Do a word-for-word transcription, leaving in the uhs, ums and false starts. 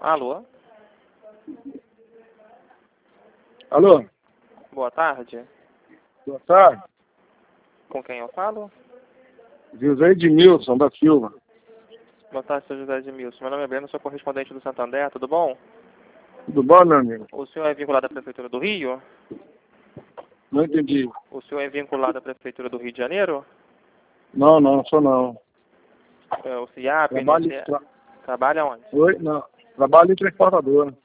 Alô? Alô? Boa tarde. Boa tarde. Com quem eu falo? José Edmilson, da Silva. Boa tarde, senhor José Edmilson. Meu nome é Breno, sou correspondente do Santander, tudo bom? Tudo bom, meu amigo? O senhor é vinculado à Prefeitura do Rio? Não entendi. O senhor é vinculado à Prefeitura do Rio de Janeiro? Não, não, sou não. É, o CIAP, Trabalho... I N S S? Tra... Trabalha onde? Oi? Não. Trabalho em transportadora.